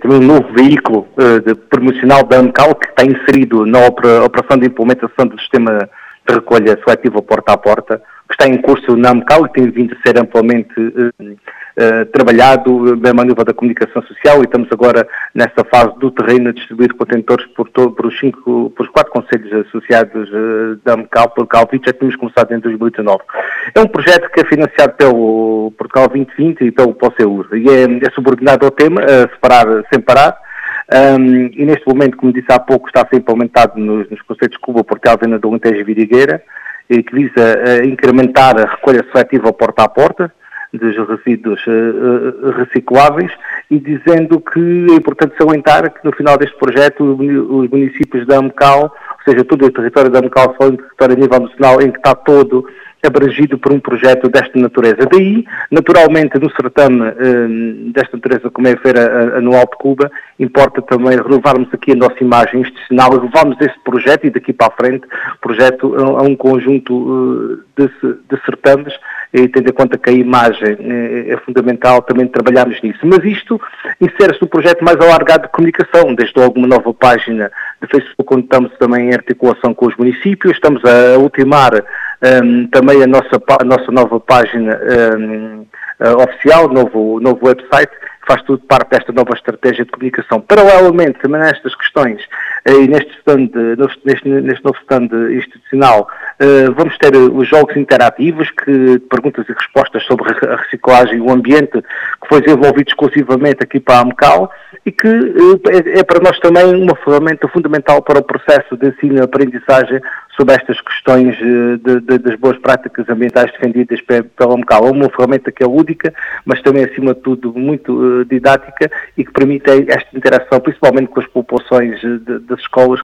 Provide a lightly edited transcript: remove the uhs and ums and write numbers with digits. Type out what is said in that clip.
também um novo veículo promocional da AMCAL, que está inserido na operação de implementação do sistema de recolha seletiva porta a porta, que está em curso na AMCAL e tem vindo a ser amplamente trabalhado bem a nível da comunicação social, e estamos agora nessa fase do terreno a distribuir contentores por os 4 concelhos associados da AMCAL. Portugal 20 já tínhamos começado em 2019. É um projeto que é financiado pelo Portugal 2020 e pelo POSEUR, e é subordinado ao tema, sem parar. E neste momento, como disse há pouco, está a ser implementado nos concelhos de Cuba, Portel, Venda do Alentejo e Vidigueira, que visa incrementar a recolha seletiva porta a porta dos resíduos recicláveis, e dizendo que é importante salientar que no final deste projeto os municípios da AMCAL, ou seja, todo o território da AMCAL, só um território a nível nacional em que está todo abrangido por um projeto desta natureza. Daí, naturalmente, no certame desta natureza, como é a Feira Anual de Cuba, importa também renovarmos aqui a nossa imagem institucional e levarmos esse projeto, e daqui para a frente, projeto a um conjunto de certames, e tendo em conta que a imagem é fundamental, também trabalharmos nisso. Mas isto insere-se no projeto mais alargado de comunicação, desde logo uma nova página de Facebook, onde estamos também em articulação com os municípios, estamos a ultimar também a nossa nova página oficial, novo website, que faz tudo parte desta nova estratégia de comunicação. Paralelamente, também nestas questões, e neste novo stand institucional, vamos ter os jogos interativos, perguntas e respostas sobre a reciclagem e o ambiente, que foi desenvolvido exclusivamente aqui para a AMCAL, e que é para nós também uma ferramenta fundamental para o processo de ensino e aprendizagem sobre estas questões das boas práticas ambientais defendidas pela AMCAL. É uma ferramenta que é lúdica, mas também, acima de tudo, muito didática, e que permite esta interação, principalmente com as populações das escolas,